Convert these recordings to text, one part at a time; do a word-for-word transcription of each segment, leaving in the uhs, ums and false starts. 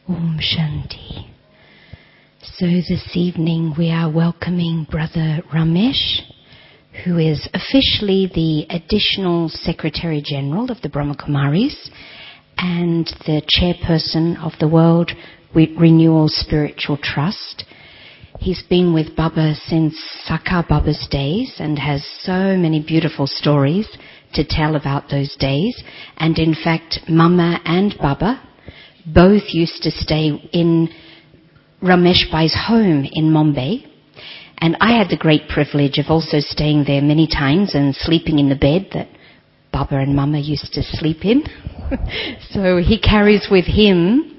Om Shanti. So this evening we are welcoming Brother Ramesh, who is officially the additional Secretary General of the Brahma Kumaris and the chairperson of the World Renewal Spiritual Trust. He's been with Baba since Sakar Baba's days and has so many beautiful stories to tell about those days. And in fact, Mama and Baba both used to stay in Ramesh Bhai's home in Mumbai. And I had the great privilege of also staying there many times and sleeping in the bed that Baba and Mama used to sleep in. So he carries with him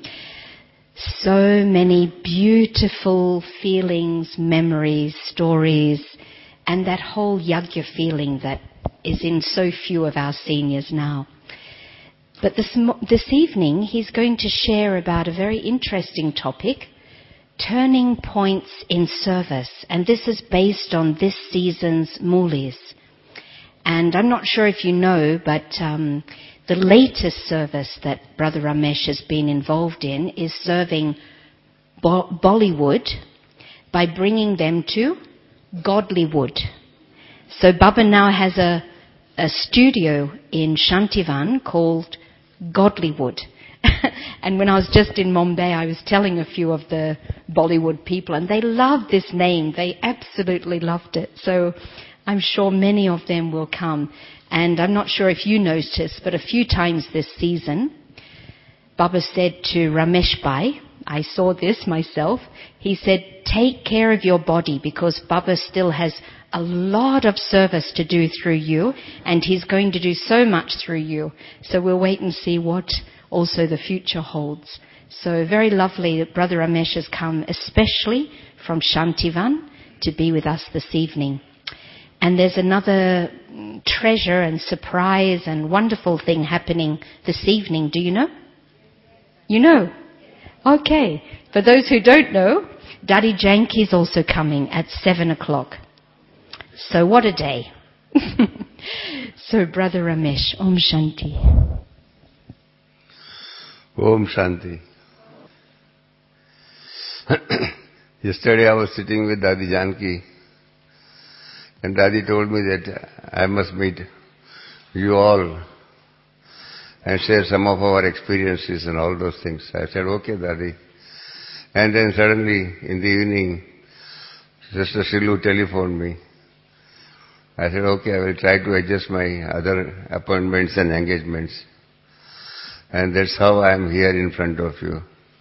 so many beautiful feelings, memories, stories, and that whole yagya feeling that is in so few of our seniors now. But this, this evening he's going to share about a very interesting topic, turning points in service. And this is based on this season's Mulis. And I'm not sure if you know, but um, the latest service that Brother Ramesh has been involved in is serving Bo- Bollywood by bringing them to Godlywood. So Baba now has a, a studio in Shantivan called Godlywood. And when I was just in Mumbai, I was telling a few of the Bollywood people, and they loved this name. They absolutely loved it. So I'm sure many of them will come. And I'm not sure if you noticed, but a few times this season, Baba said to Ramesh Bhai, I saw this myself, he said, take care of your body because Baba still has a lot of service to do through you, and he's going to do so much through you. So we'll wait and see what also the future holds. So very lovely that Brother Ramesh has come especially from Shantivan to be with us this evening. And there's another treasure and surprise and wonderful thing happening this evening. Do you know? You know? Okay. For those who don't know, Daddy Janki is also coming at seven o'clock. So what a day. So Brother Ramesh, Om Shanti. Om Shanti. Yesterday I was sitting with Dadi Janki, and Dadi told me that I must meet you all and share some of our experiences and all those things. I said, okay, Dadi. And then suddenly in the evening, Sister Shilu telephoned me. I said, okay, I will try to adjust my other appointments and engagements. And that's how I am here in front of you.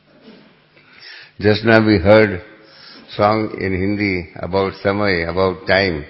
Just now we heard song in Hindi about samay, about time.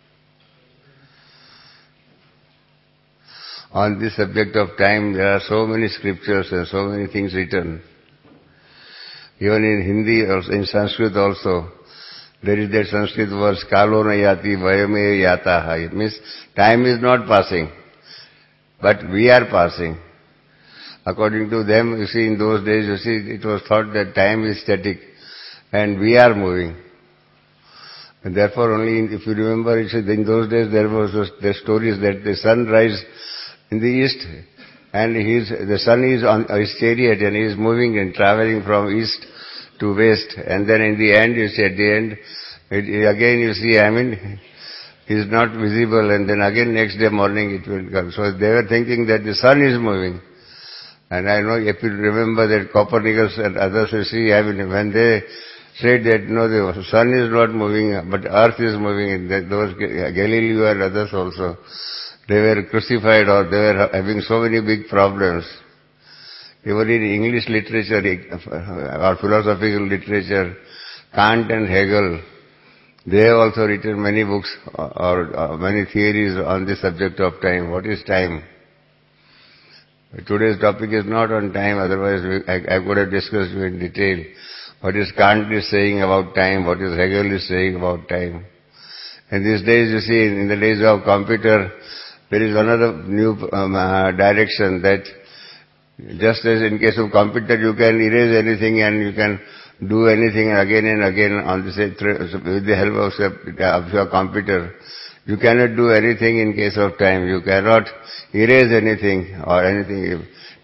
On this subject of time, there are so many scriptures and so many things written. Even in Hindi, also, in Sanskrit also, there is that Sanskrit verse, Kalo na yati vayame yataha. It means time is not passing, but we are passing. According to them, you see, in those days, you see, it was thought that time is static and we are moving. And therefore only, if you remember, in those days there was the stories that the sun rises in the east and he is, the sun is on his chariot and he is moving and traveling from east to west. And then in the end, you see, at the end, it, again you see, I mean, he is not visible, and then again next day morning it will come. So they were thinking that the sun is moving. And I know if you remember that Copernicus and others, you see, I mean, when they said that, no, the sun is not moving, but earth is moving, and that those Galileo and others also, they were crucified or they were having so many big problems. Even in English literature or philosophical literature, Kant and Hegel, they have also written many books or, or many theories on the subject of time. What is time? Today's topic is not on time, otherwise we, I, I could have discussed you in detail. What is Kant is saying about time, what is Hegel is saying about time. And these days, you see, in the days of computer, there is another new um, uh, direction that just as in case of computer, you can erase anything and you can do anything again and again on the same, with the help of, of your computer. You cannot do anything in case of time. You cannot erase anything or anything.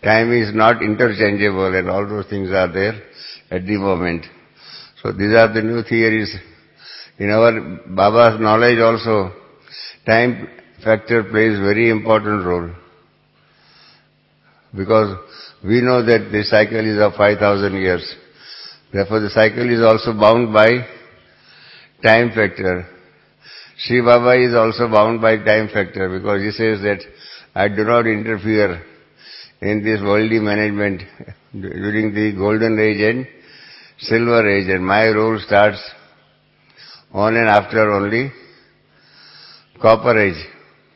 time is not interchangeable and all those things are there at the moment. So these are the new theories. In our Baba's knowledge also, time factor plays very important role. Because we know that the cycle is of five thousand years. Therefore the cycle is also bound by time factor. Sri Baba is also bound by time factor because he says that I do not interfere in this worldly management during the golden age and silver age, and my role starts on and after only copper age.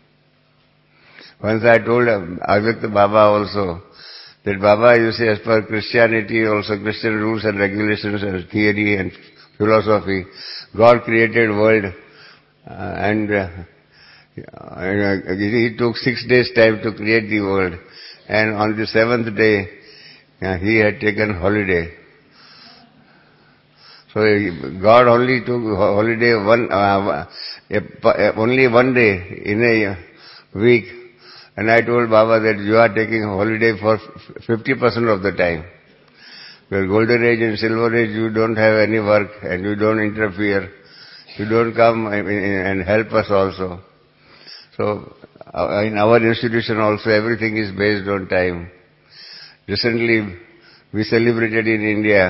Once I told Avyakta Baba also that Baba, you see, as per Christianity also, Christian rules and regulations and theory and philosophy, God created world uh, and uh, uh, he took six days time to create the world, and on the seventh day uh, he had taken holiday. So God only took holiday one, uh, only one day in a week. And I told Baba that you are taking holiday for fifty percent of the time. Well, golden age and silver age, you don't have any work and you don't interfere. You don't come and help us also. So in our institution also, everything is based on time. Recently, we celebrated in India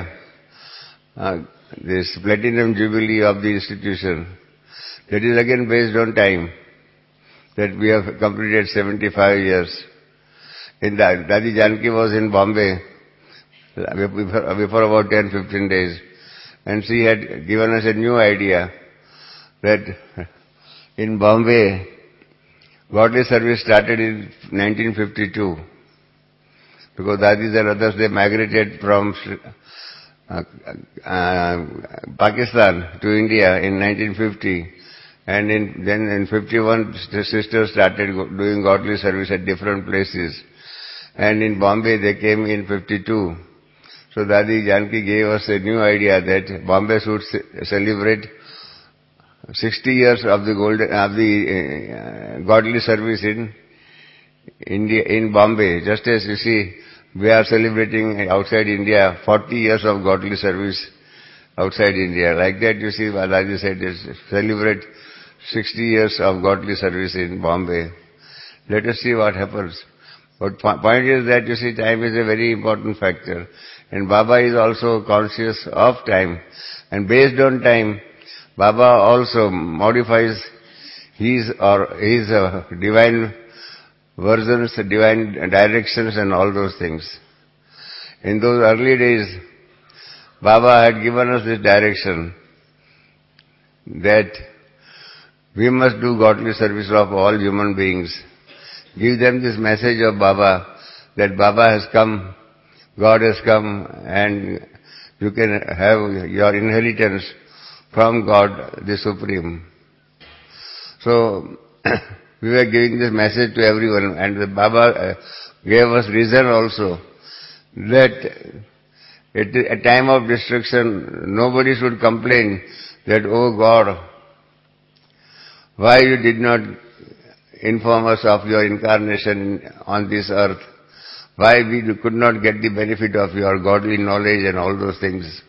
uh, this platinum jubilee of the institution. That is again based on time. That we have completed seventy-five years. In that, Dadi Janki was in Bombay before, before about ten to fifteen days. And she had given us a new idea that in Bombay, godly service started in nineteen fifty-two. Because Dadis and others, they migrated from uh, uh, Pakistan to India in nineteen fifty. And in, then in fifty-one, the sisters started doing godly service at different places. And in Bombay, they came in fifty-two. So Dadi Janki gave us a new idea that Bombay should celebrate sixty years of the golden, of the uh, godly service in India, in Bombay. Just as you see, we are celebrating outside India forty years of godly service outside India. Like that, you see, Balaji said, celebrate sixty years of godly service in Bombay. Let us see what happens. But point is that, you see, time is a very important factor. And Baba is also conscious of time. And based on time, Baba also modifies his or his uh, divine versions, divine directions and all those things. In those early days, Baba had given us this direction that we must do godly service of all human beings. Give them this message of Baba, that Baba has come, God has come, and you can have your inheritance from God, the Supreme. So, we were giving this message to everyone, and the Baba gave us reason also, that at a time of destruction, nobody should complain that, oh God, why you did not inform us of your incarnation on this earth? Why we could not get the benefit of your godly knowledge and all those things?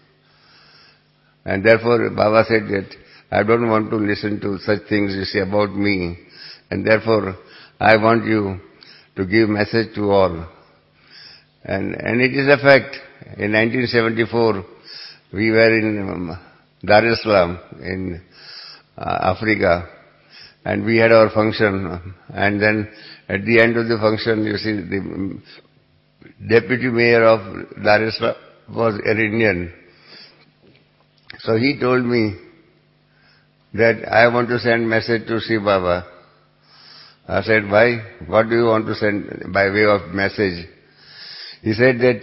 And therefore, Baba said that I don't want to listen to such things you say about me. And therefore, I want you to give message to all. And, and it is a fact. In nineteen seventy-four, we were in um, Dar es Salaam in uh, Africa. And we had our function, and then at the end of the function, you see, the deputy mayor of Dar es Salaam was an Indian. So he told me that I want to send message to Shiv Baba. I said, why? What do you want to send by way of message? He said that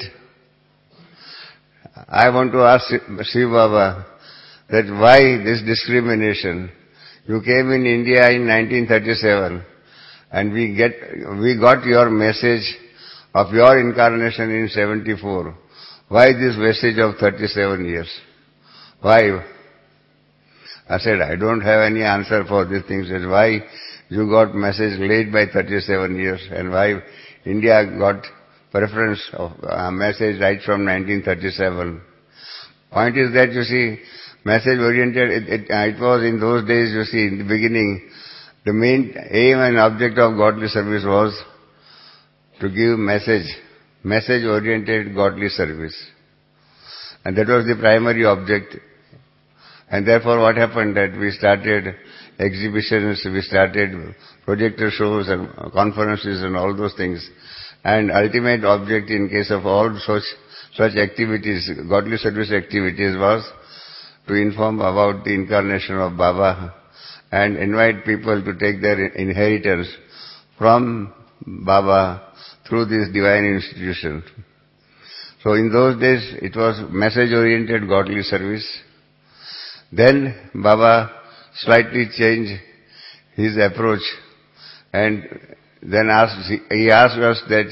I want to ask Shiv Baba that why this discrimination? You came in India in nineteen thirty-seven, and we get we got your message of your incarnation in seventy-four. Why this message of thirty-seven years? Why? I said, I don't have any answer for these things. Why you got message late by thirty-seven years, and why India got preference of a message right from nineteen thirty-seven. Point is that, you see, message-oriented, it, it, it was in those days, you see, in the beginning, the main aim and object of godly service was to give message, message-oriented godly service. And that was the primary object. And therefore what happened that we started exhibitions, we started projector shows and conferences and all those things. And ultimate object in case of all such such activities, godly service activities, was to inform about the incarnation of Baba and invite people to take their inheritance from Baba through this divine institution. So in those days it was message-oriented godly service. Then Baba slightly changed his approach and then asked, he asked us that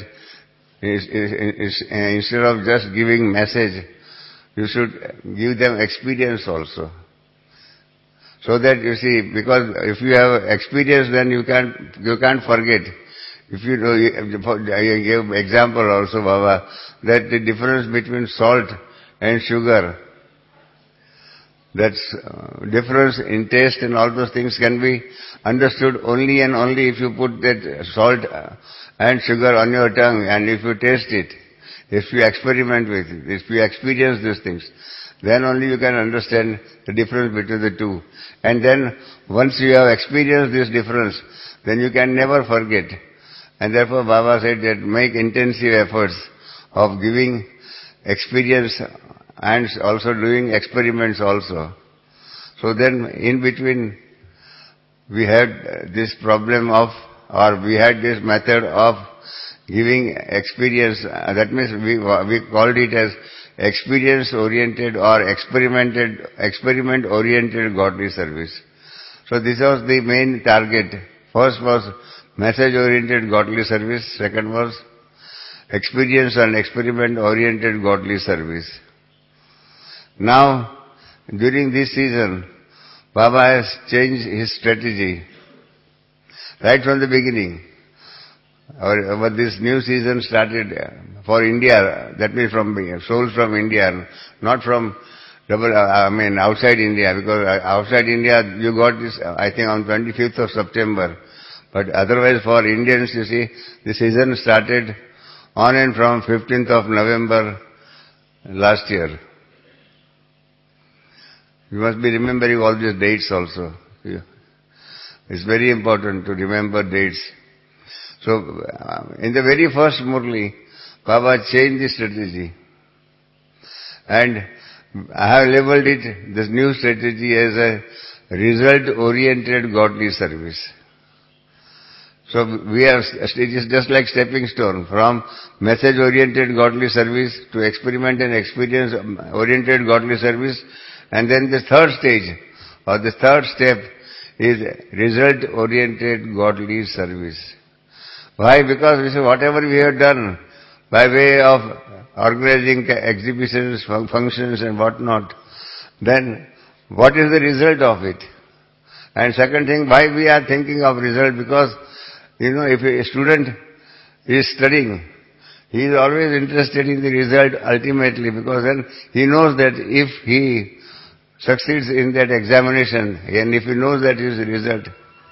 instead of just giving message, you should give them experience also. So that, you see, because if you have experience, then you can't, you can't forget. If you know, I gave example also, Baba, that the difference between salt and sugar, that uh, difference in taste and all those things can be understood only and only if you put that salt and sugar on your tongue and if you taste it, if you experiment with it, if you experience these things, then only you can understand the difference between the two. And then once you have experienced this difference, then you can never forget. And therefore Baba said that make intensive efforts of giving experience and also doing experiments also. So then in between we had this problem of, or we had this method of giving experience, that means we, we called it as experience-oriented or experimented, experiment-oriented godly service. So this was the main target. First was message-oriented godly service, second was experience and experiment-oriented godly service. Now, during this season, Baba has changed his strategy right from the beginning. Our, our this new season started for India, that means from souls from India, not from double, I mean outside India, because outside India you got this, I think on twenty-fifth of September. But otherwise for Indians, you see, the season started on and from fifteenth of November last year. You must be remembering all these dates also. It's very important to remember dates. So, in the very first Murli, Baba changed the strategy. And I have labeled it, this new strategy, as a result-oriented godly service. So we are, it is just like stepping stone from message-oriented godly service to experiment and experience-oriented godly service. And then the third stage, or the third step, is result-oriented godly service. Why? Because we say whatever we have done by way of organizing exhibitions, functions and whatnot, then what is the result of it? And second thing, why we are thinking of result? Because, you know, if a student is studying, he is always interested in the result ultimately, because then he knows that if he succeeds in that examination, and if he knows that is the result,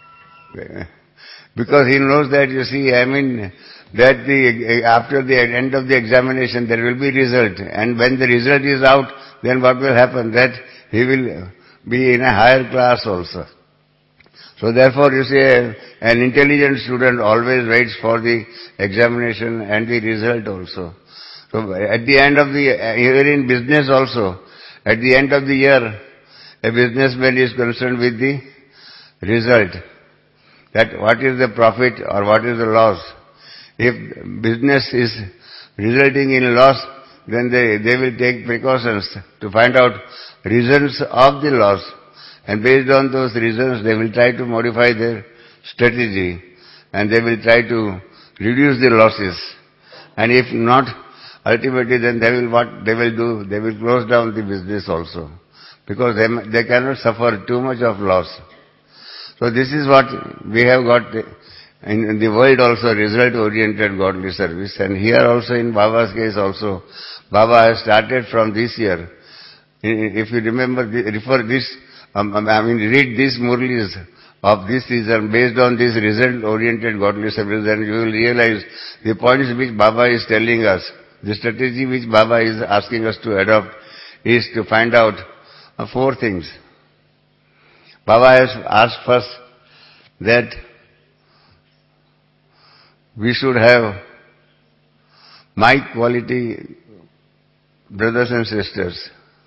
because he knows that, you see, I mean, that the after the end of the examination there will be result, and when the result is out, then what will happen? That he will be in a higher class also. So therefore, you see, an intelligent student always waits for the examination and the result also. So at the end of the, even in business also, at the end of the year, a businessman is concerned with the result. That what is the profit or what is the loss. If business is resulting in loss, then they, they will take precautions to find out reasons of the loss. And based on those reasons, they will try to modify their strategy and they will try to reduce the losses. And if not, ultimately then they will what they will do, they will close down the business also. Because they, they cannot suffer too much of loss. So this is what we have got In, in the world also, result-oriented godly service. And here also in Baba's case also, Baba has started from this year. If you remember, refer this, um, I mean, read these Murlis of this season based on this result-oriented godly service, then you will realize the points which Baba is telling us, the strategy which Baba is asking us to adopt is to find out uh, four things. Baba has asked first that we should have my quality brothers and sisters.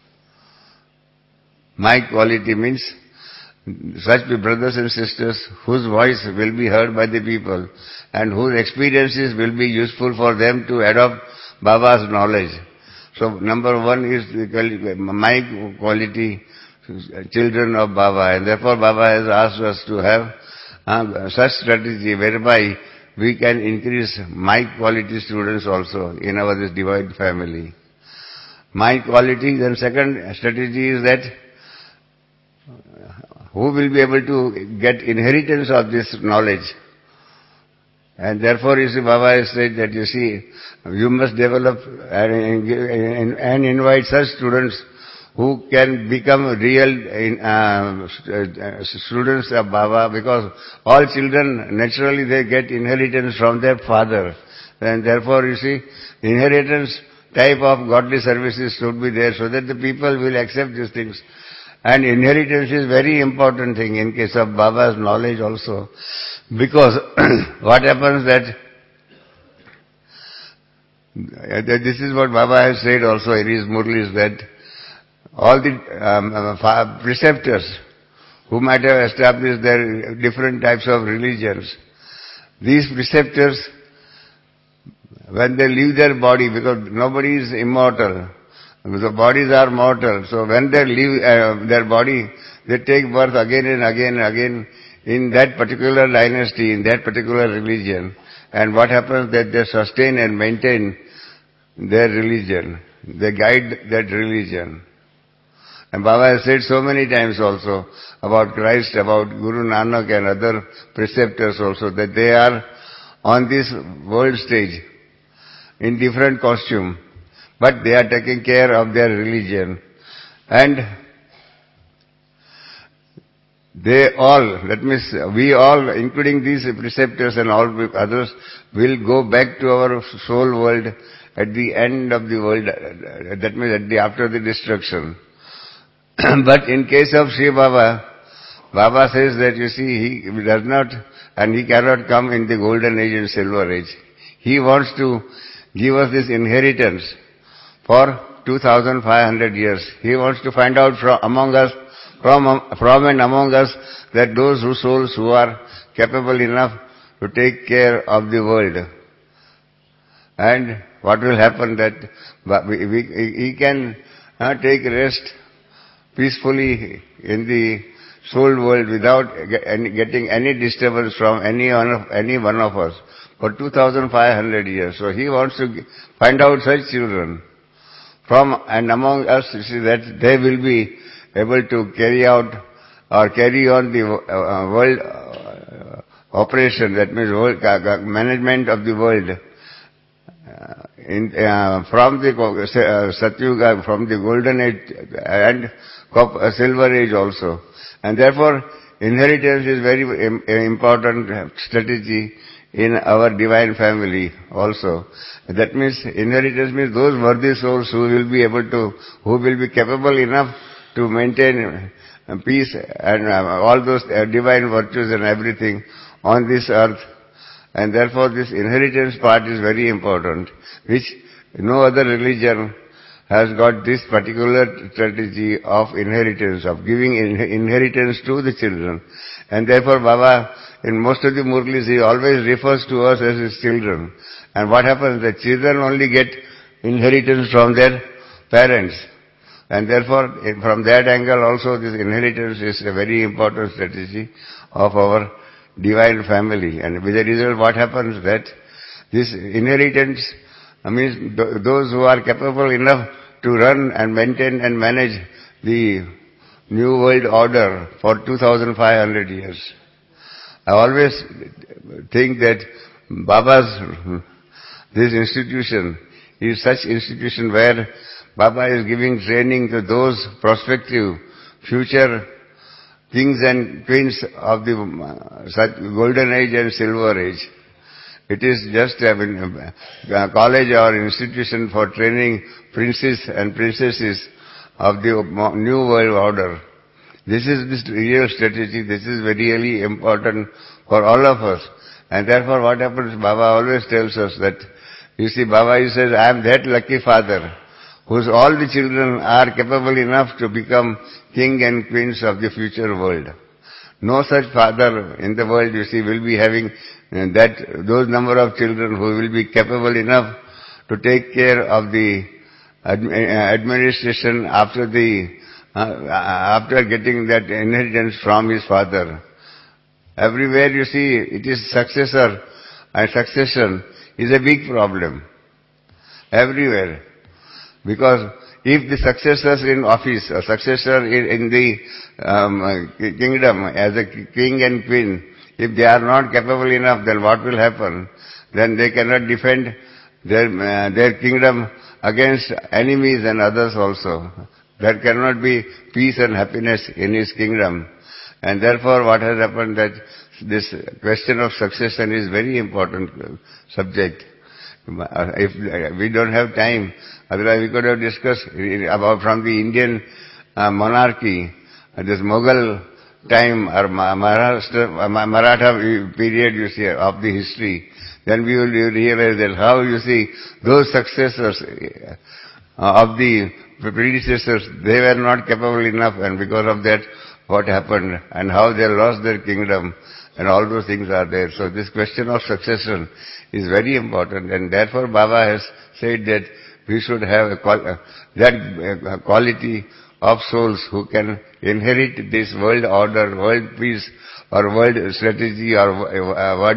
My quality means such brothers and sisters whose voice will be heard by the people and whose experiences will be useful for them to adopt Baba's knowledge. So number one is the my quality children of Baba, and therefore Baba has asked us to have uh, such strategy whereby we can increase my quality students also in our this divine family. My quality, then second strategy is that who will be able to get inheritance of this knowledge. And therefore, you see, Baba has said that, you see, you must develop and, and, and invite such students who can become real in, uh, students of Baba, because all children, naturally they get inheritance from their father. And therefore, you see, inheritance type of godly services should be there so that the people will accept these things. And inheritance is very important thing in case of Baba's knowledge also. Because what happens that, this is what Baba has said also in his Murlis, that all the um, preceptors who might have established their different types of religions, these preceptors, when they leave their body, because nobody is immortal, the bodies are mortal, so when they leave uh, their body, they take birth again and again and again in that particular dynasty, in that particular religion. And what happens that they sustain and maintain their religion. They guide that religion. And Baba has said so many times also about Christ, about Guru Nanak and other preceptors also, that they are on this world stage in different costume, but they are taking care of their religion. And they all, that means we all, including these preceptors and all others, will go back to our soul world at the end of the world, that means at the, after the destruction. But in case of Sri Baba, Baba says that, you see, he does not, and he cannot come in the golden age and silver age. He wants to give us this inheritance for two thousand five hundred years. He wants to find out from among us, from, from and among us, that those whose souls who are capable enough to take care of the world. And what will happen that we, we, he can uh, take rest peacefully in the soul world without getting any disturbance from any one of, any one of us for two thousand five hundred years. So he wants to find out such children from and among us, you see, that they will be able to carry out or carry on the uh, world uh, operation, that means world uh, management of the world uh, in, uh, from the uh, Satyuga, from the golden age and uh, silver age also. And therefore, inheritance is very important strategy in our divine family also. That means inheritance means those worthy souls who will be able to, who will be capable enough to maintain peace and all those divine virtues and everything on this earth. And therefore this inheritance part is very important, which no other religion has got this particular strategy of inheritance, of giving inheritance to the children. And therefore Baba, in most of the Murlis, he always refers to us as his children. And what happens? The children only get inheritance from their parents. And therefore, from that angle also, this inheritance is a very important strategy of our divine family. And with the result, what happens that this inheritance means those who are capable enough to run and maintain and manage the new world order for two thousand five hundred years. I always think that Baba's, this institution is such institution where Baba is giving training to those prospective future kings and queens of the uh, such golden age and silver age. It is just I mean, a college or institution for training princes and princesses of the new world order. This is this real strategy. This is very really important for all of us. And therefore what happens, Baba always tells us that, you see, Baba, he says, I am that lucky father whose all the children are capable enough to become king and queens of the future world. No such father in the world, you see, will be having that, those number of children who will be capable enough to take care of the administration after the, uh, after getting that inheritance from his father. Everywhere you see, it is successor and succession is a big problem. Everywhere. Because if the successors in office or successor in, in the um, kingdom as a king and queen, if they are not capable enough, then what will happen? Then they cannot defend their, uh, their kingdom against enemies and others also. There cannot be peace and happiness in his kingdom. And therefore what has happened that this question of succession is very important subject. If we don't have time, otherwise we could have discussed about from the Indian uh, monarchy, uh, this Mughal time or Maharashtra, Maratha period, you see, of the history, then we will realize that how, you see, those successors uh, of the predecessors, they were not capable enough, and because of that, what happened, and how they lost their kingdom, and all those things are there. So this question of succession is very important, and therefore Baba has said that we should have a qual that quality of souls who can inherit this world order, world peace, or world strategy, or uh, world,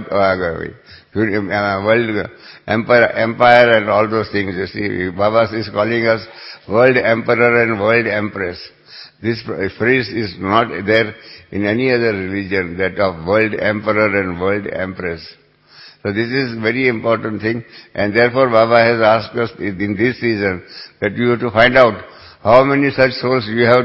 uh, world empire, empire and all those things. You see, Baba is calling us world emperor and world empress. This phrase is not there in any other religion, that of world emperor and world empress. So this is very important thing, and therefore Baba has asked us in this season that you have to find out how many such souls you have,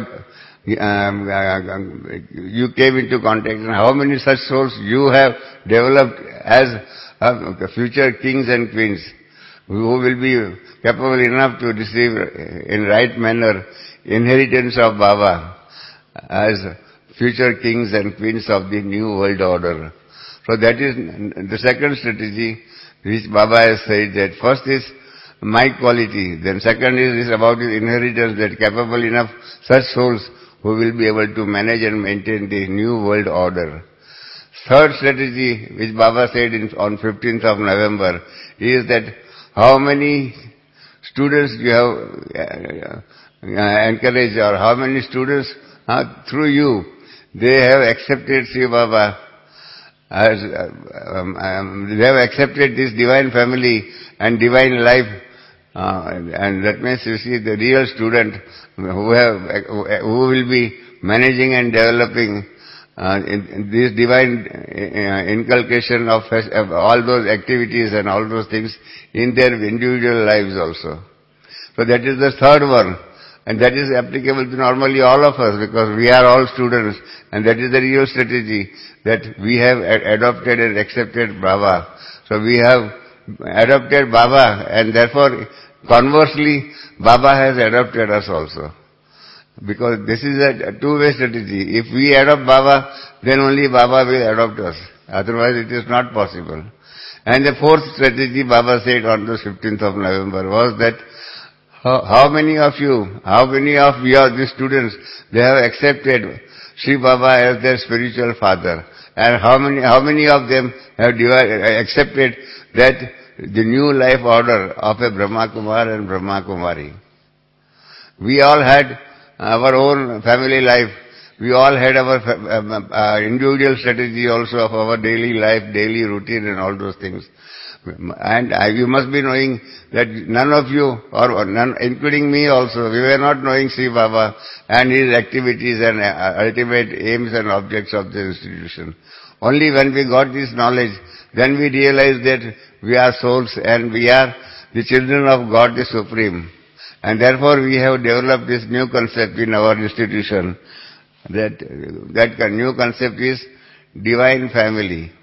um, uh, you came into contact, and how many such souls you have developed as uh, future kings and queens who will be capable enough to receive in right manner inheritance of Baba as future kings and queens of the new world order. So that is the second strategy which Baba has said, that first is my quality, then second is, is about his inheritance, that capable enough such souls who will be able to manage and maintain the new world order. Third strategy which Baba said in, on fifteenth of November is that how many students you have uh, uh, encouraged, or how many students uh, through you they have accepted Sri Baba as uh, um, um, they have accepted this divine family and divine life, uh, and, and that means you see the real student who have who will be managing and developing uh, in, in this divine uh, inculcation of, of all those activities and all those things in their individual lives also. So that is the third one. And that is applicable to normally all of us, because we are all students, and that is the real strategy, that we have adopted and accepted Baba. So we have adopted Baba, and therefore, conversely, Baba has adopted us also. Because this is a two-way strategy. If we adopt Baba, then only Baba will adopt us. Otherwise it is not possible. And the fourth strategy Baba said on the fifteenth of November was that How, how many of you, how many of your the students, they have accepted Sri Baba as their spiritual father, and how many how many of them have accepted that the new life order of a Brahma Kumar and Brahma Kumari? We all had our own family life. We all had our uh, individual strategy also of our daily life, daily routine and all those things. And uh, you must be knowing that none of you, or none, including me also, we were not knowing Sri Baba and his activities and uh, ultimate aims and objects of the institution. Only when we got this knowledge, then we realize that we are souls and we are the children of God the Supreme. And therefore we have developed this new concept in our institution. That, that new concept is divine family.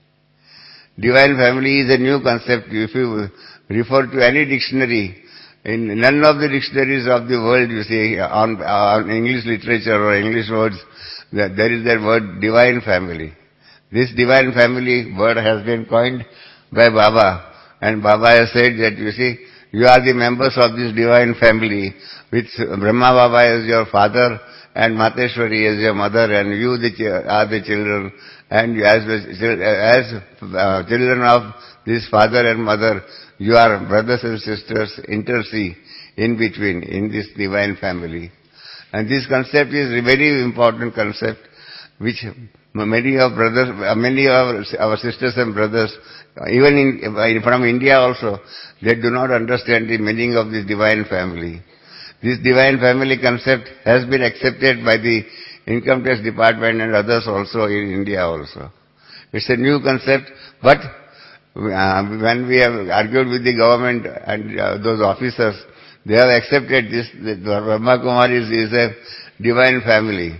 Divine family is a new concept. If you refer to any dictionary, in none of the dictionaries of the world, you see, on, on English literature or English words, there is that word divine family. This divine family word has been coined by Baba. And Baba has said that, you see, you are the members of this divine family, with Brahma Baba as your father and Mateshwari as your mother, and you the, are the children. And as, as uh, children of this father and mother, you are brothers and sisters, intercede in between, in this divine family. And this concept is a very important concept, which many of brothers, many of our sisters and brothers, even in, from India also, they do not understand the meaning of this divine family. This divine family concept has been accepted by the Income Tax Department and others also in India also. It's a new concept, but uh, when we have argued with the government and uh, those officers, they have accepted this, that Brahma Kumaris is a divine family.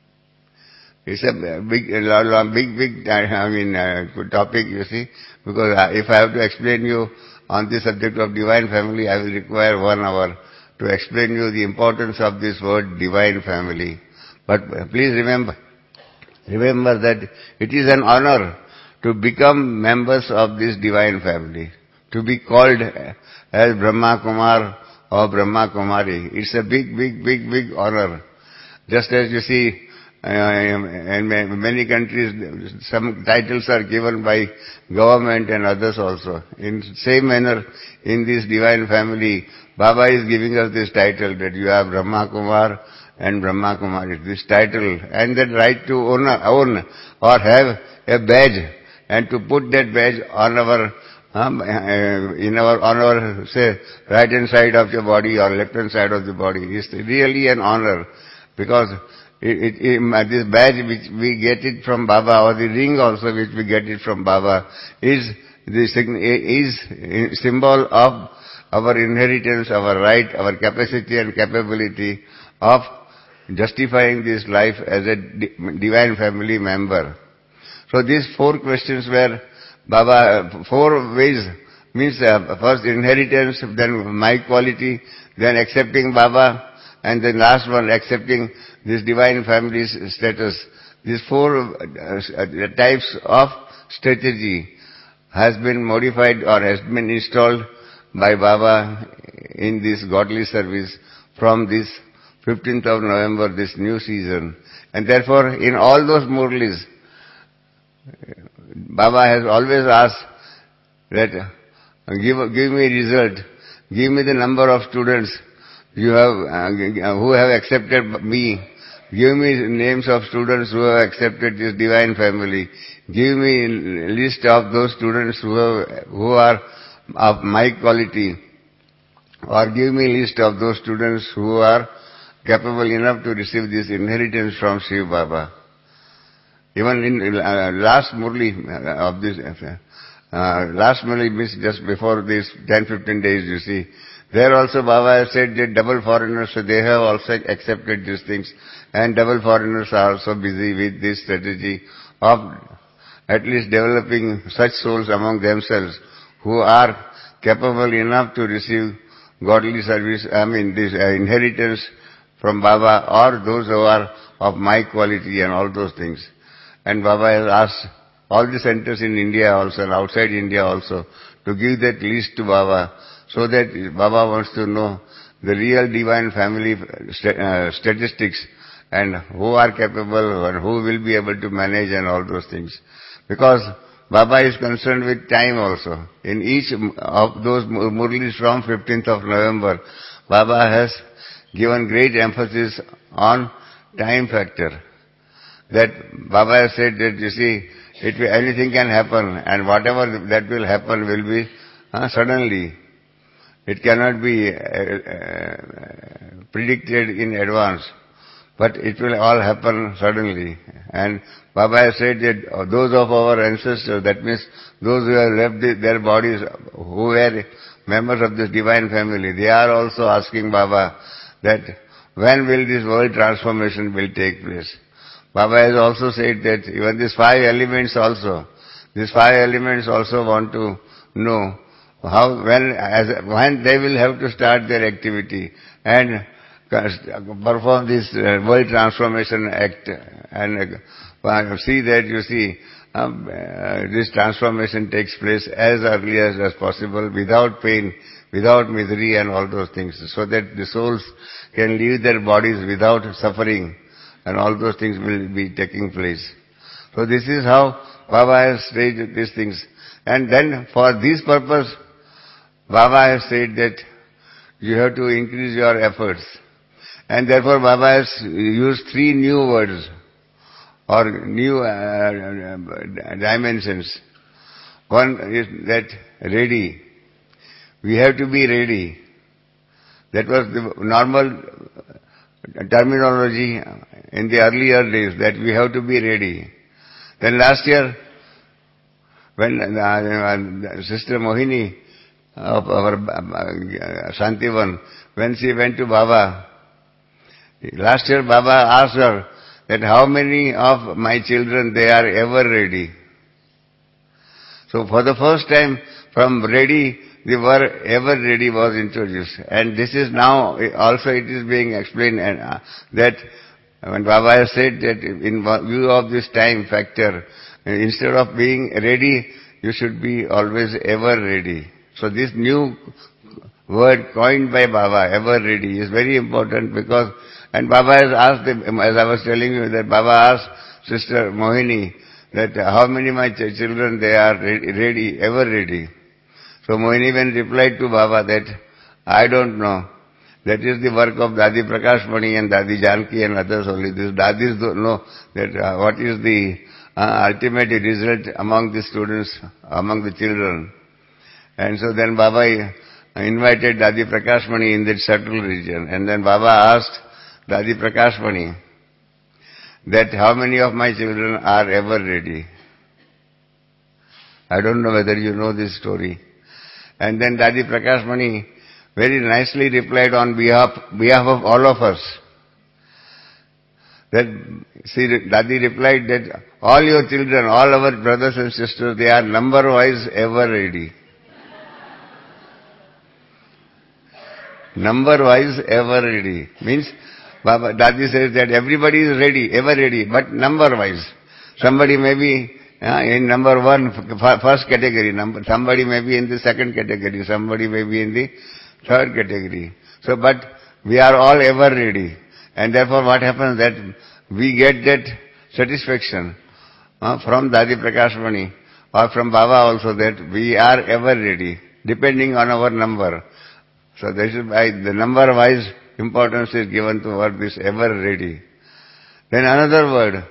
It's a big, big, big, I mean, uh, topic, you see, because if I have to explain you on the subject of divine family, I will require one hour to explain you the importance of this word divine family. But please remember, remember that it is an honor to become members of this divine family, to be called as Brahma Kumar or Brahma Kumari. It's a big, big, big, big honor. Just as you see, uh, in many countries, some titles are given by government and others also. In same manner, in this divine family, Baba is giving us this title that you are Brahma Kumar and Brahma Kumari. This title and that right to own, own or have a badge and to put that badge on our Um, uh, in our, on our, say, right hand side of your body or left hand side of the body is really an honor, because it, it, it, this badge which we get it from Baba, or the ring also which we get it from Baba, is the is symbol of our inheritance, our right, our capacity and capability of justifying this life as a divine family member. So these four questions were Baba, four ways, means uh, first inheritance, then my quality, then accepting Baba, and then last one accepting this divine family's status. These four uh, types of strategy has been modified or has been installed by Baba in this godly service from this fifteenth of November, this new season. And therefore, in all those Murlis, Baba has always asked that give, give me result, give me the number of students you have, uh, who have accepted me, give me names of students who have accepted this divine family, give me a list of those students who, have, who are of my quality, or give me a list of those students who are capable enough to receive this inheritance from Shiv Baba. Even in uh, last Murli uh, of this, uh, last Murli means just before these ten to fifteen days, you see, there also Baba has said that double foreigners, so they have also accepted these things, and double foreigners are also busy with this strategy of at least developing such souls among themselves who are capable enough to receive godly service, I mean this uh, inheritance from Baba, or those who are of my quality and all those things. And Baba has asked all the centers in India also and outside India also to give that list to Baba, so that Baba wants to know the real divine family uh, statistics and who are capable and who will be able to manage and all those things. Because Baba is concerned with time also. In each of those Murlis from fifteenth of November, Baba has given great emphasis on time factor. That Baba has said that, you see, it will, anything can happen, and whatever that will happen will be uh, suddenly. It cannot be uh, uh, predicted in advance, but it will all happen suddenly. And Baba has said that those of our ancestors, that means those who have left the, their bodies, who were members of this divine family, they are also asking Baba that when will this world transformation will take place. Baba has also said that even these five elements also, these five elements also want to know how, when, as, when they will have to start their activity and perform this uh, world transformation act and uh, see that, you see, um, uh, this transformation takes place as early as, as possible, without pain, without misery and all those things, so that the souls can leave their bodies without suffering, and all those things will be taking place. So this is how Baba has stated these things. And then for this purpose, Baba has said that you have to increase your efforts. And therefore Baba has used three new words or new uh, dimensions. One is that ready. We have to be ready. That was the normal terminology in the earlier days, that we have to be ready. Then last year, when uh, Sister Mohini of our uh, Shantivan, when she went to Baba, last year Baba asked her that how many of my children, they are ever ready. So for the first time, from ready, the word ever ready was introduced. And this is now, also it is being explained uh, that when Baba has said that in view of this time factor, instead of being ready, you should be always ever ready. So this new word coined by Baba, ever ready, is very important because, and Baba has asked, them, as I was telling you, that Baba asked Sister Mohini that how many of my children, they are ready, ever ready. So Mohini when replied to Baba that, I don't know. That is the work of Dadi Prakashmani and Dadi Janki and others only. These Dadis don't know that uh, what is the uh, ultimate result among the students, among the children. And so then Baba invited Dadi Prakashmani in that subtle region. And then Baba asked Dadi Prakashmani that how many of my children are ever ready. I don't know whether you know this story. And then Dadi Prakashmani very nicely replied on behalf, behalf of all of us. That, see, Dadi replied that all your children, all our brothers and sisters, they are number-wise ever ready. Number-wise ever ready. Means, Baba, Dadi says that everybody is ready, ever ready, but number-wise. Somebody may be uh, in number one, first category, number, somebody may be in the second category, somebody may be in the third category. So, but we are all ever ready. And therefore what happens that we get that satisfaction uh, from Dadi Prakashmani or from Baba also, that we are ever ready, depending on our number. So this is why the number-wise importance is given to word this ever ready. Then another word,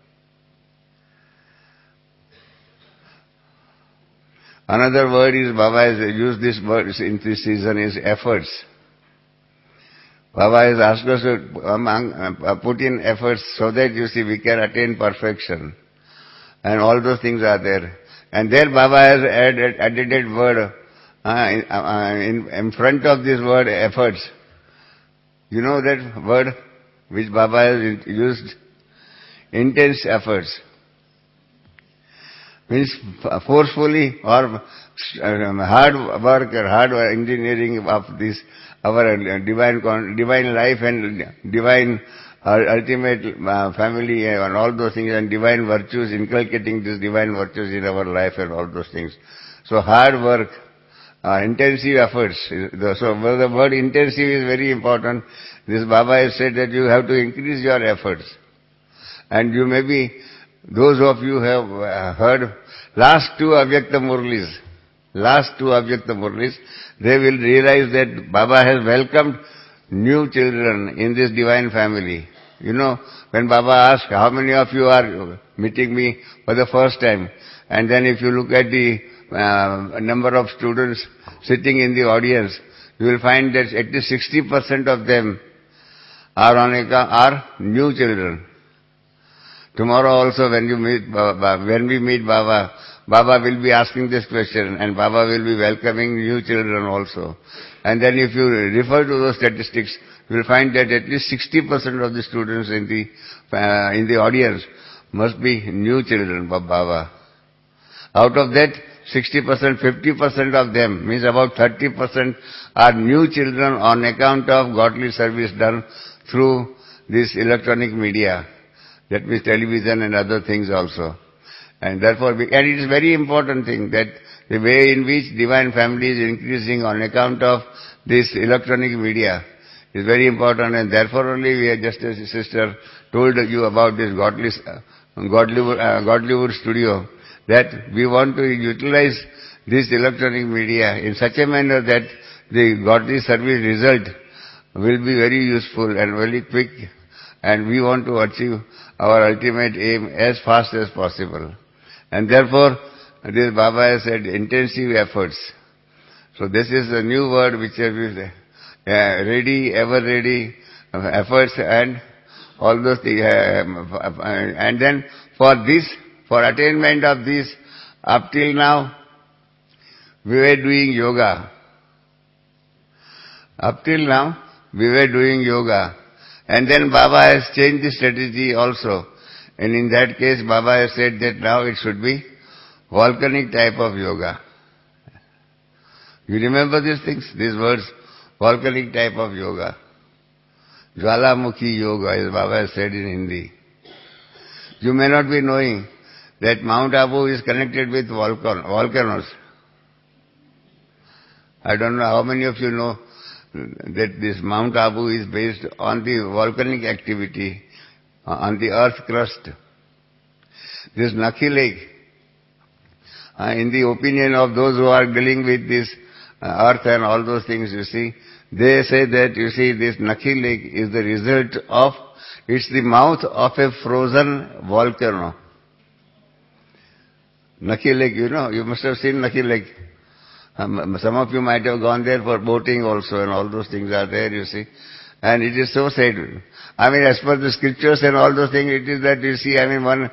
another word is, Baba has used this word in this season, is efforts. Baba has asked us to among, uh, put in efforts so that, you see, we can attain perfection. And all those things are there. And there Baba has added, added that word uh, in, uh, in, in front of this word efforts. You know that word which Baba has used? Intense efforts. Means forcefully or hard work or hard engineering of this, our divine divine life and divine uh, ultimate uh, family and all those things, and divine virtues, inculcating these divine virtues in our life and all those things. So hard work, uh, intensive efforts. So the word intensive is very important. This Baba has said that you have to increase your efforts. And you may be, those of you have uh, heard last two Avyakta Murlis, last two Avyakta Murlis, they will realize that Baba has welcomed new children in this divine family. You know, when Baba asked, how many of you are meeting me for the first time? And then if you look at the uh, number of students sitting in the audience, you will find that at least sixty percent of them are on a, are new children. Tomorrow also when you meet Baba, when we meet Baba, Baba will be asking this question and Baba will be welcoming new children also. And then if you refer to those statistics, you will find that at least sixty percent of the students in the, uh, in the audience must be new children of Baba. Out of that, sixty percent, fifty percent of them, means about thirty percent are new children on account of godly service done through this electronic media. That means television and other things also. And therefore, we, and it is very important thing that the way in which divine family is increasing on account of this electronic media is very important, and therefore only we have, just as a sister told you about this godly, uh, Godlywood, uh, Godlywood studio, that we want to utilize this electronic media in such a manner that the godly service result will be very useful and very quick, and we want to achieve our ultimate aim as fast as possible. And therefore, this Baba has said intensive efforts. So this is a new word which is uh, ready, ever ready, uh, efforts and all those things. Uh, and then for this, for attainment of this, up till now, we were doing yoga. Up till now, we were doing yoga. And then Baba has changed the strategy also. And in that case, Baba has said that now it should be volcanic type of yoga. You remember these things, these words? Volcanic type of yoga. Jwalamukhi yoga, as Baba has said in Hindi. You may not be knowing that Mount Abu is connected with volcan, volcanoes. I don't know how many of you know that this Mount Abu is based on the volcanic activity on the earth crust. This Nakhi Lake, uh, in the opinion of those who are dealing with this uh, earth and all those things, you see, they say that, you see, this Nakhi Lake is the result of, it's the mouth of a frozen volcano. Nakhi Lake, you know, you must have seen Nakhi Lake. Um, some of you might have gone there for boating also, and all those things are there, you see. And it is so sad. I mean, as per the scriptures and all those things, it is that, you see, I mean, one,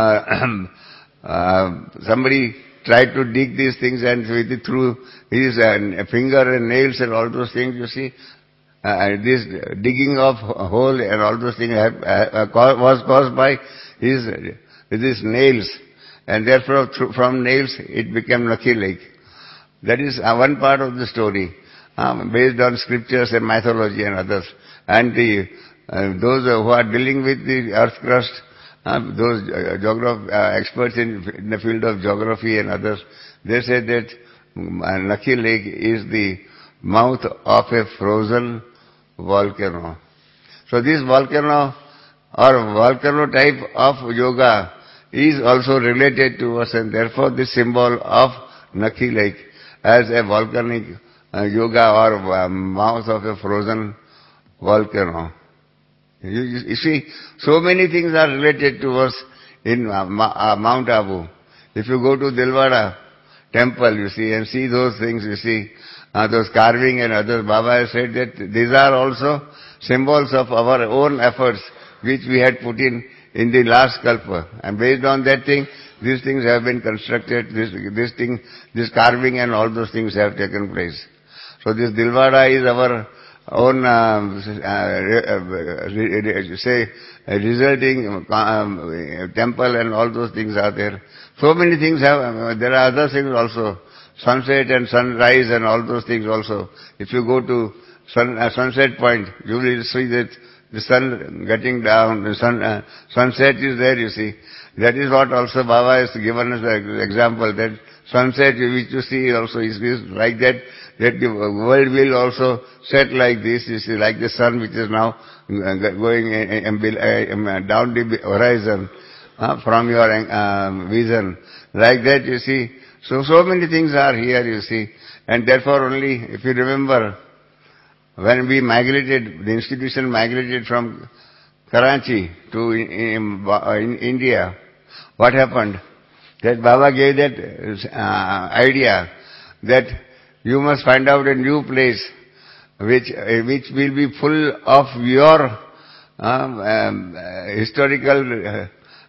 uh, uh, somebody tried to dig these things and with it through his uh, finger and nails and all those things, you see. Uh, this digging of hole and all those things have, uh, was caused by his, his nails. And therefore, through, from nails, it became Nakhi Lake. That is uh, one part of the story, um, based on scriptures and mythology and others. And the, uh, those who are dealing with the earth crust, uh, those uh, geograph, uh, experts in, in the field of geography and others, they say that um, Nakhi Lake is the mouth of a frozen volcano. So this volcano or volcano type of yoga is also related to us, and therefore the symbol of Nakhi Lake as a volcanic uh, yoga or uh, mouth of a frozen volcano. You, you, you see, so many things are related to us in uh, uh, Mount Abu. If you go to Dilwara temple, you see, and see those things, you see, uh, those carving and others, Baba has said that these are also symbols of our own efforts which we had put in in the last kalpa. And based on that thing, these things have been constructed, this, this thing, this carving and all those things have taken place. So this Dilwara is our own, um, uh, uh, say, resulting um, temple and all those things are there. So many things have, uh, there are other things also. Sunset and sunrise and all those things also. If you go to sun, uh, sunset point, you will see that the sun getting down, the sun, uh, sunset is there, you see. That is what also Baba has given us the example, that sunset which you see also is, is like that, that the world will also set like this, you see, like the sun which is now going down the horizon uh, from your uh, vision. Like that, you see. So, so many things are here, you see. And therefore only, if you remember, when we migrated, the institution migrated from Karachi to in, in, in India, what happened? That Baba gave that uh, idea that you must find out a new place which uh, which will be full of your um, um, uh, historical uh,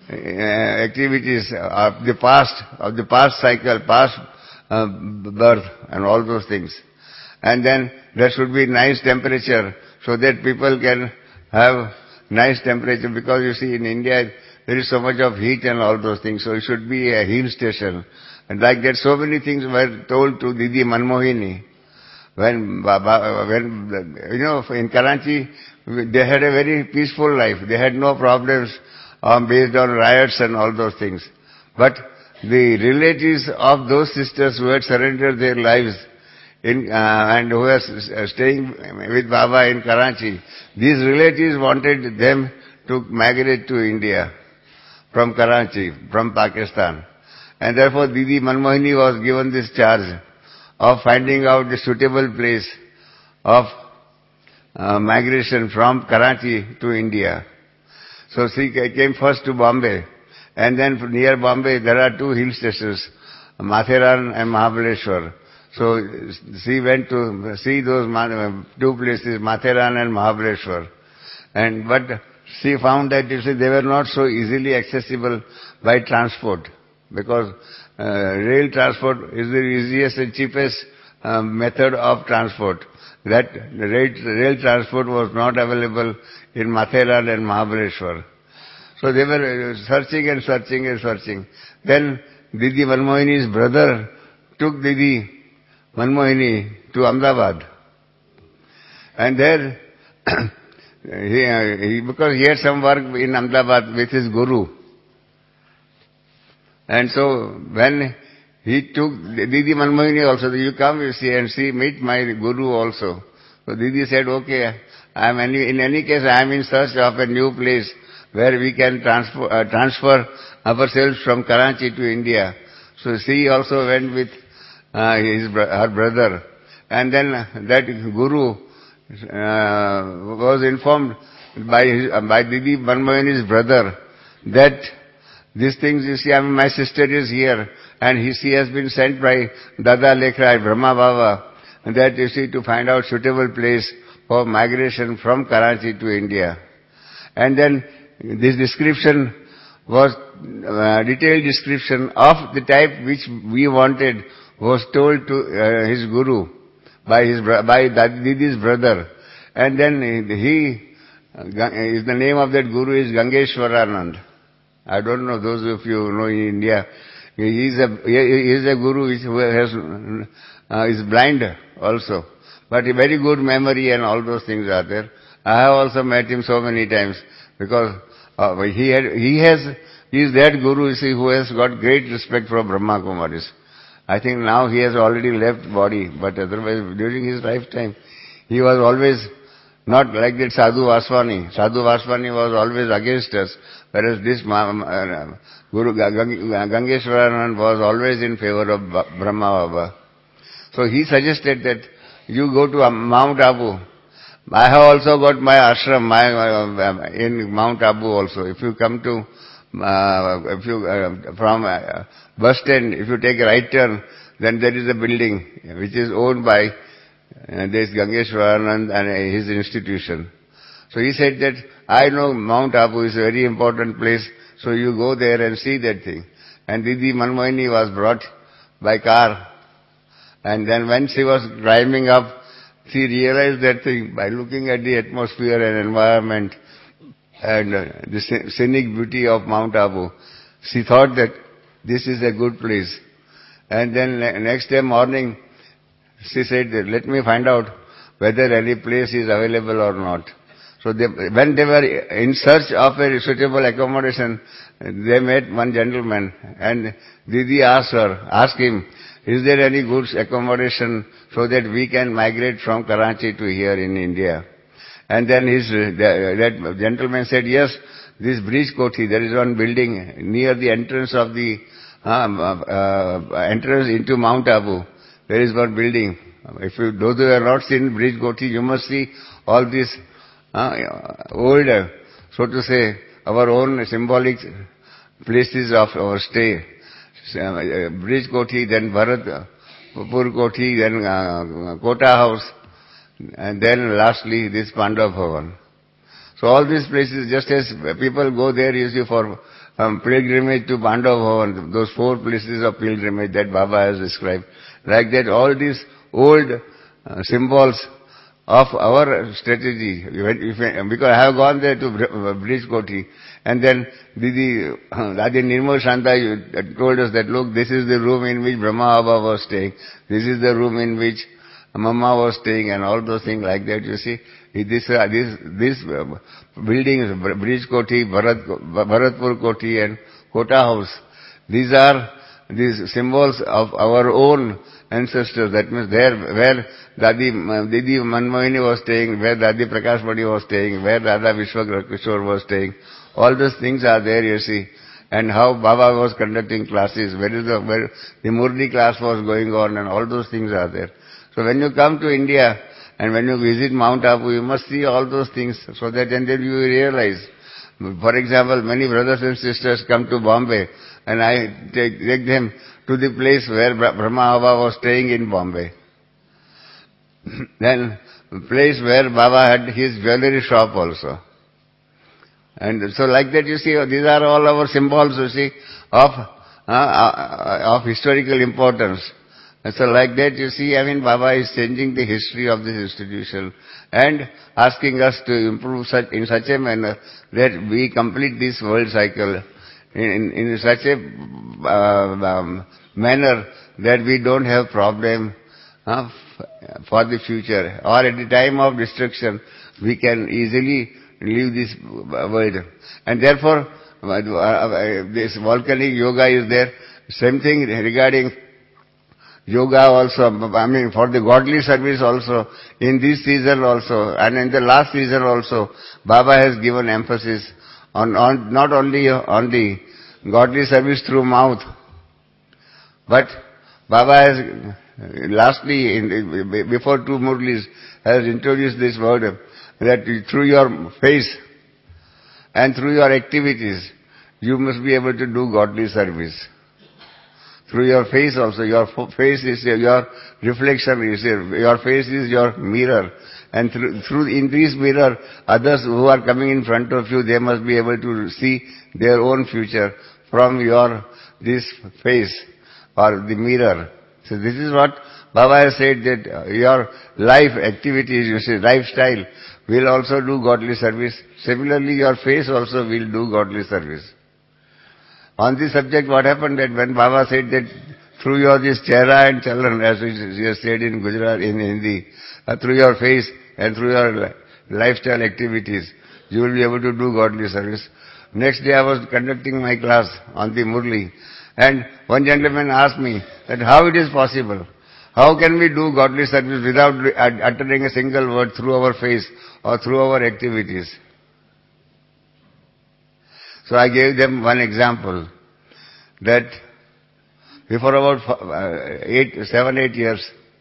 uh, activities of the past, of the past cycle, past uh, birth and all those things. And then there should be nice temperature so that people can have nice temperature, because you see in India there is so much of heat and all those things, so it should be a hill station. And like that, so many things were told to Didi Manmohini. When, when, you know, in Karachi, they had a very peaceful life. They had no problems um, based on riots and all those things. But the relatives of those sisters who had surrendered their lives in, uh, and who were staying with Baba in Karachi, these relatives wanted them to migrate to India from Karachi, from Pakistan. And therefore Didi Manmohini was given this charge of finding out the suitable place of uh, migration from Karachi to India. So she came first to Bombay, and then near Bombay there are two hill stations, Matheran and Mahabaleshwar. So she went to see those two places, Matheran and Mahabaleshwar. And but she found that you see, they were not so easily accessible by transport, because uh, rail transport is the easiest and cheapest uh, method of transport. That rail, rail transport was not available in Matheran and Mahabaleshwar. So they were searching and searching and searching. Then Didi Manmohini's brother took Didi Manmohini to Ahmedabad. And there, he, he, because he had some work in Ahmedabad with his guru. And so when he took Didi Manmohini also, you come, you see, and see, meet my guru also. So Didi said, okay, I am any, in any case I am in search of a new place where we can transfer, uh, transfer ourselves from Karachi to India. So she also went with uh, his her brother. And then that guru uh, was informed by his, uh, by Didi Manmohini's brother that these things, you see, I mean, my sister is here, and he, she has been sent by Dada Lekrai, Brahma Baba, that you see, to find out suitable place for migration from Karachi to India. And then this description was, uh, detailed description of the type which we wanted was told to uh, his guru by his by Didi's brother. And then he, uh, is the name of that guru is Gangeshwaranand. I don't know, those of you who know in India, he is a, he is a guru who has, uh, is blind also. But a very good memory and all those things are there. I have also met him so many times, because uh, he had, he has, he is that guru, you see, who has got great respect for Brahma Kumaris. I think now he has already left body, but otherwise during his lifetime, he was always not like that Sadhu Vaswani. Sadhu Vaswani was always against us, whereas this uh, Guru Gangeshwaranand was always in favor of Brahma Baba. So he suggested that you go to Mount Abu. I have also got my ashram my, uh, in Mount Abu also. If you come to, uh, if you, uh, from uh, bus stand, if you take a right turn, then there is a building which is owned by uh, this Gangeshwaranand and his institution. So he said that, I know Mount Abu is a very important place, so you go there and see that thing. And Didi Manmohini was brought by car. And then when she was driving up, she realized that thing by looking at the atmosphere and environment and uh, the scenic beauty of Mount Abu. She thought that this is a good place. And then next day morning, she said, let me find out whether any place is available or not. So they, when they were in search of a suitable accommodation, they met one gentleman, and Didi asked her, asked him, is there any good accommodation so that we can migrate from Karachi to here in India? And then his, that gentleman said, yes, this bridge Kothi, there is one building near the entrance of the, um, uh, entrance into Mount Abu. There is one building. If you, those who have not seen bridge Kothi, you must see all these uh, old, uh, so to say, our own symbolic places of our stay. Uh, bridge Kothi, then Bharat, Pur Kothi, then uh, Kota House, and then lastly this Pandav Bhavan. So all these places, just as people go there usually for um, pilgrimage to Pandav Bhavan, those four places of pilgrimage that Baba has described. Like that, all these old uh, symbols of our strategy. If, because I have gone there to Brij Koti, and then Didi, Radhi Nirmal Shanta told us that, look, this is the room in which Brahma Baba was staying. This is the room in which Mama was staying, and all those things like that, you see. This, uh, this, this uh, buildings, Brij Koti, Bharat, Bharatpur Koti and Kota House, these are these symbols of our own ancestors. That means there where Dadi, Didi Manmohini was staying, where Dadi Prakashmani was staying, where Radha Vishwakishore was staying. All those things are there, you see. And how Baba was conducting classes, where is the, where the Murli class was going on, and all those things are there. So when you come to India, and when you visit Mount Abu, you must see all those things, so that and then you realize. For example, many brothers and sisters come to Bombay, and I take, take them to the place where Brahma Baba was staying in Bombay. Then, place where Baba had his jewelry shop also. And so like that, you see, these are all our symbols, you see, of, uh, of historical importance. And so like that, you see, I mean, Baba is changing the history of this institution and asking us to improve such, in such a manner that we complete this world cycle in, in, in such a uh, um, manner that we don't have problem uh, for the future. Or at the time of destruction, we can easily leave this world. And therefore, uh, this volcanic yoga is there. Same thing regarding yoga also, I mean for the godly service also, in this season also, and in the last season also, Baba has given emphasis on, on not only on the godly service through mouth, but Baba has, lastly, in, before two Murlis, has introduced this word, that through your face and through your activities, you must be able to do godly service. Through your face also, your face is your reflection, is your face is your mirror. And through, through in this mirror, others who are coming in front of you, they must be able to see their own future from your, this face or the mirror. So this is what Baba has said, that your life activities, you see, lifestyle, will also do godly service. Similarly, your face also will do godly service. On this subject, what happened that when Baba said that through your this chehra and chalan, as he has said in Gujarat, in Hindi, uh, through your face and through your lifestyle activities, you will be able to do godly service. Next day I was conducting my class on the Murli, and one gentleman asked me that how it is possible, how can we do godly service without uttering a single word through our face or through our activities? So I gave them one example, that before about eight, seven, eight years,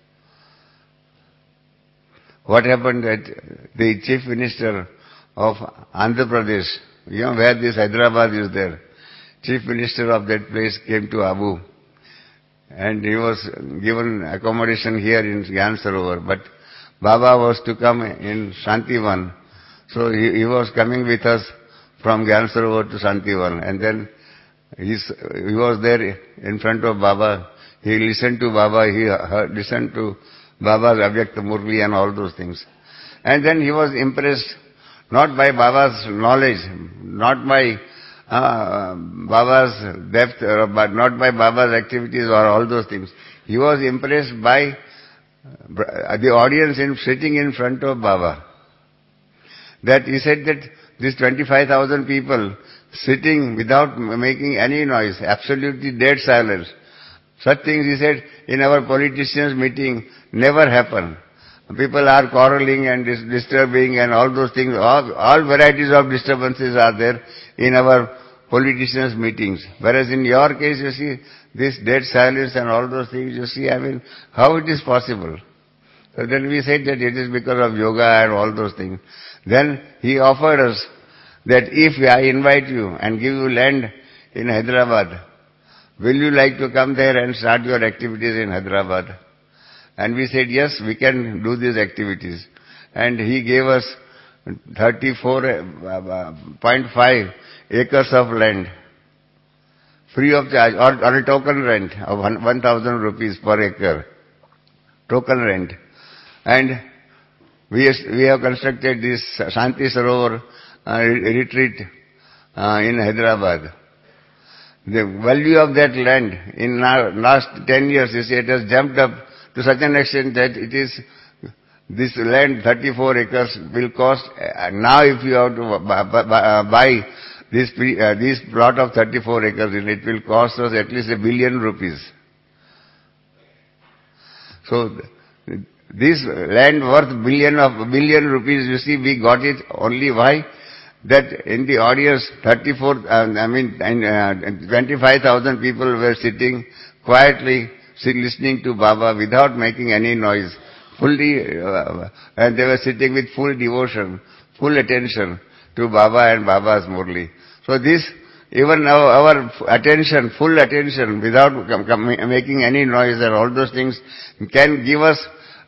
what happened that the Chief Minister of Andhra Pradesh, you know where this Hyderabad is there, Chief Minister of that place came to Abu, and he was given accommodation here in Gyan Sarovar, but Baba was to come in Shantivan, so he, he was coming with us from Gyan Sarovar to Shantivan, and then he's, he was there in front of Baba. He listened to Baba, he heard, listened to Baba's Avyakta Murli and all those things. And then he was impressed, not by Baba's knowledge, not by uh, Baba's depth, uh, but not by Baba's activities or all those things. He was impressed by the audience in, sitting in front of Baba. That he said that these twenty-five thousand people sitting without making any noise, absolutely dead silence. Such things, he said, in our politicians' meeting never happen. People are quarreling and dis disturbing and all those things. All, all varieties of disturbances are there in our politicians' meetings. Whereas in your case, you see, this dead silence and all those things, you see, I mean, how it is possible? So then we said that it is because of yoga and all those things. Then he offered us that if I invite you and give you land in Hyderabad, will you like to come there and start your activities in Hyderabad? And we said, yes, we can do these activities. And he gave us thirty-four point five acres of land. free of charge, or, or a token rent of one thousand rupees per acre. Token rent. And we, we have constructed this Shanti Sarovar uh, retreat uh, in Hyderabad. The value of that land in our last ten years, you see, it has jumped up to such an extent that it is, this land, thirty-four acres, will cost, uh, now if you have to buy this, uh, this plot of thirty-four acres, it will cost us at least a billion rupees. So, this land worth billion of billion rupees, you see, we got it only why? That in the audience, thirty-four, uh, I mean, uh, twenty-five thousand people were sitting quietly, listening to Baba without making any noise, fully, uh, and they were sitting with full devotion, full attention to Baba and Baba's Murli. So this, even our, our attention, full attention, without making any noise and all those things, can give us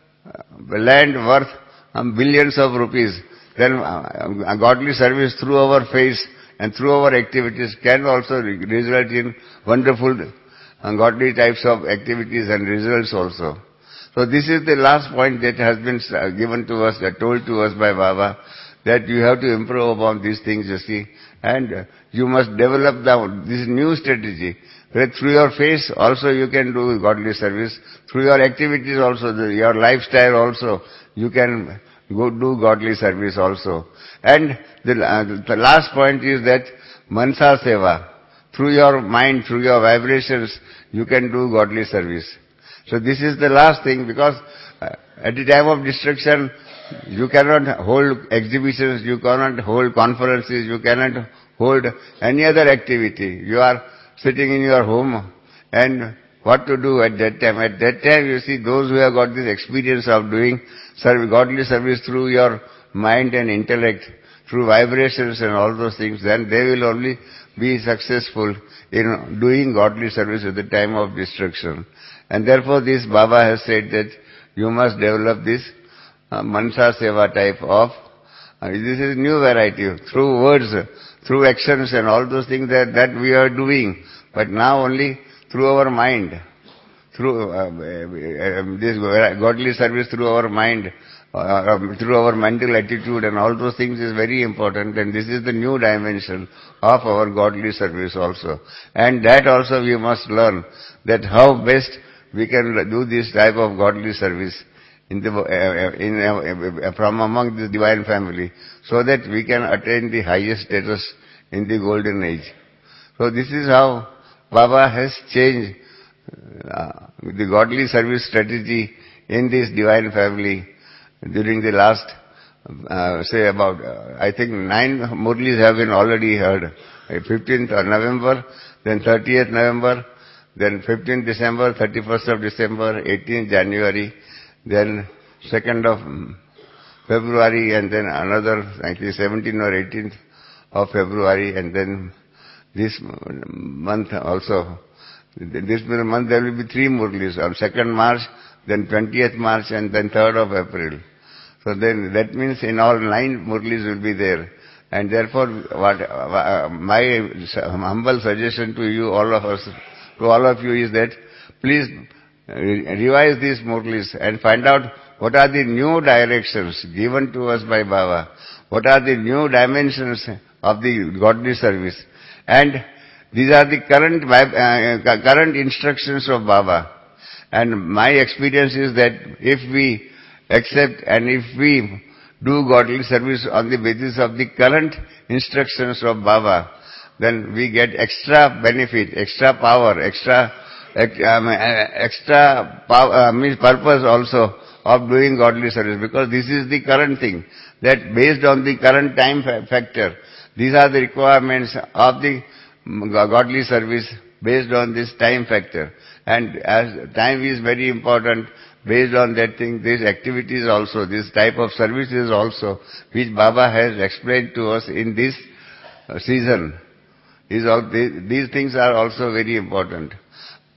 land worth um, billions of rupees. Then uh, a godly service through our face and through our activities can also result in wonderful uh, godly types of activities and results also. So this is the last point that has been given to us, uh, told to us by Baba, that you have to improve upon these things, you see, and uh, you must develop the, this new strategy. Where through your face also you can do godly service, through your activities also, the, your lifestyle also, you can go do godly service also. And the, uh, the last point is that Mansa Seva. Through your mind, through your vibrations, you can do godly service. So this is the last thing, because uh, at the time of destruction, you cannot hold exhibitions, you cannot hold conferences, you cannot hold any other activity. You are sitting in your home, and what to do at that time? At that time, you see, those who have got this experience of doing service, godly service through your mind and intellect, through vibrations and all those things, then they will only be successful in doing godly service at the time of destruction. And therefore this Baba has said that you must develop this uh, Mansa Seva type of, uh, this is new variety, through words, through actions and all those things that, that we are doing, but now only through our mind, through uh, uh, this godly service through our mind, uh, through our mental attitude and all those things is very important, and this is the new dimension of our godly service also. And that also we must learn, that how best we can do this type of godly service in the, uh, in, uh, from among the divine family, so that we can attain the highest status in the golden age. So this is how Baba has changed uh, the godly service strategy in this divine family during the last, uh, say about, uh, I think nine Murlis have been already heard. fifteenth of November, then thirtieth November, then fifteenth December, thirty-first of December, eighteenth January, then second of February, and then another, I think seventeenth or eighteenth of February, and then this month also. This month there will be three Murlis, on second March, then twentieth March, and then third of April. So then that means in all nine Murlis will be there. And therefore, what uh, my humble suggestion to you, all of us, to all of you is that please revise these Murlis and find out what are the new directions given to us by Baba, what are the new dimensions of the godly service. And these are the current uh, current instructions of Baba. And my experience is that if we accept and if we do godly service on the basis of the current instructions of Baba, then we get extra benefit, extra power, extra um, extra power, uh, means purpose also of doing godly service, because this is the current thing, that based on the current time factor, these are the requirements of the godly service based on this time factor. And as time is very important, based on that thing, these activities also, this type of services also, which Baba has explained to us in this season, is all, these things are also very important.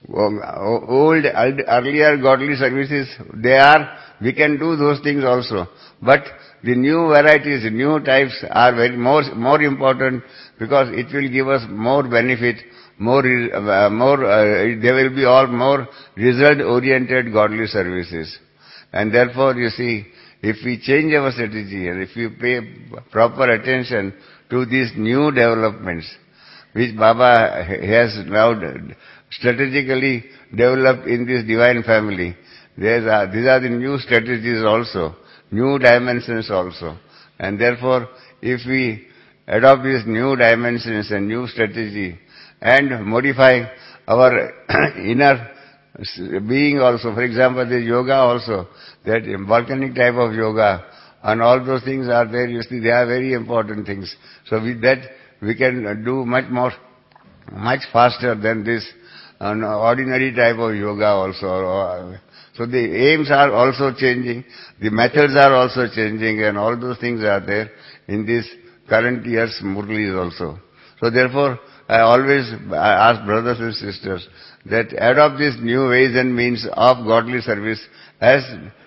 old, earlier godly services, they are, we can do those things also. But the new varieties, new types are very more, more important because it will give us more benefit, more, uh, more, uh, they will be all more result-oriented godly services. And therefore, you see, if we change our strategy and if we pay proper attention to these new developments, which Baba has now strategically developed in this divine family, these are, these are the new strategies also, new dimensions also. And therefore, if we adopt these new dimensions and new strategy and modify our inner being also, for example, the yoga also, that volcanic type of yoga, and all those things are there, you see, they are very important things. So with that, we can do much more, much faster than this an ordinary type of yoga also. So the aims are also changing, the methods are also changing, and all those things are there in this current year's Murlis also. So therefore, I always ask brothers and sisters that adopt these new ways and means of godly service as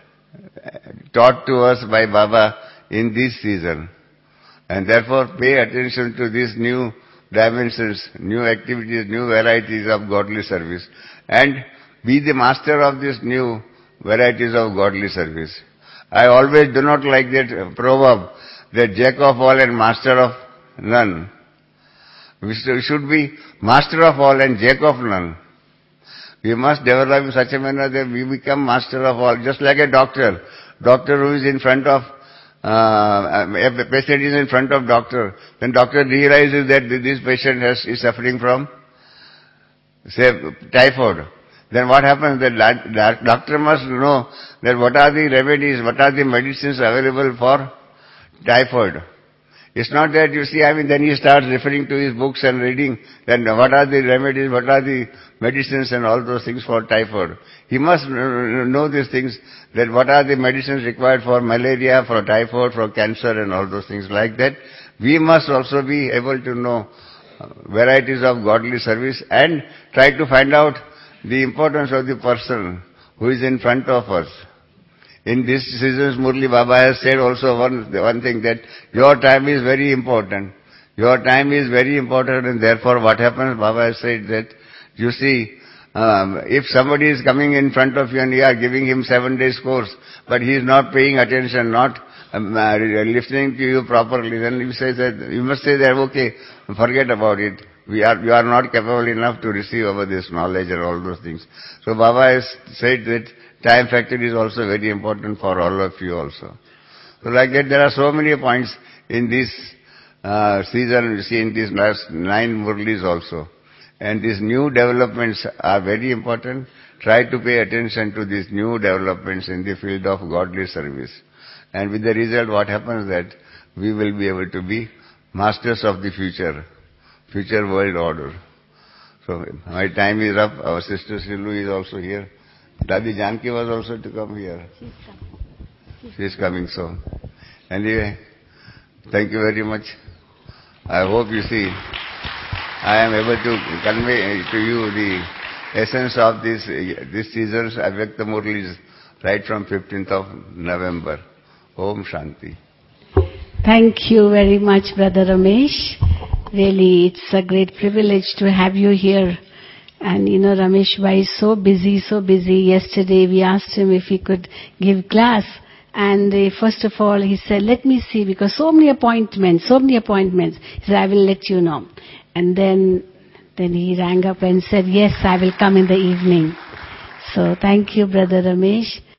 taught to us by Baba in this season. And therefore pay attention to these new dimensions, new activities, new varieties of godly service. And be the master of these new varieties of godly service. I always do not like that proverb, that jack of all and master of none. We should be master of all and jack of none. We must develop in such a manner that we become master of all, just like a doctor. Doctor who is in front of, uh, a patient is in front of doctor. Then doctor realizes that this patient has, is suffering from, say, typhoid. Then what happens? The doctor must know that what are the remedies, what are the medicines available for typhoid. It's not that, you see, I mean, then he starts referring to his books and reading, then what are the remedies, what are the medicines and all those things for typhoid. He must know these things, that what are the medicines required for malaria, for typhoid, for cancer and all those things like that. We must also be able to know varieties of godly service and try to find out the importance of the person who is in front of us. In this season's Murli, Baba has said also one, one thing, that your time is very important. Your time is very important, and therefore what happens, Baba has said that, you see, um, if somebody is coming in front of you and you are giving him seven days course, but he is not paying attention, not um, uh, listening to you properly, then you say that, you must say that, okay, forget about it. We are, you are not capable enough to receive over this knowledge and all those things. So Baba has said that time factor is also very important for all of you also. So like that, there are so many points in this uh, season, you see, in these last nine Murlis also. And these new developments are very important. Try to pay attention to these new developments in the field of godly service. And with the result, what happens that we will be able to be masters of the future, future world order. So my time is up. Our sister Silu is also here. Dadi Janki was also to come here. She's coming. She's coming, so. Anyway, thank you very much. I hope you see, I am able to convey to you the essence of this, this season's Avyakta Murlis right from fifteenth of November. Om Shanti. Thank you very much, Brother Ramesh. Really, it's a great privilege to have you here. And you know, Ramesh Bhai is so busy, so busy. Yesterday we asked him if he could give class. And uh, first of all, he said, let me see, because so many appointments, so many appointments. He said, I will let you know. And then, then he rang up and said, yes, I will come in the evening. So thank you, Brother Ramesh.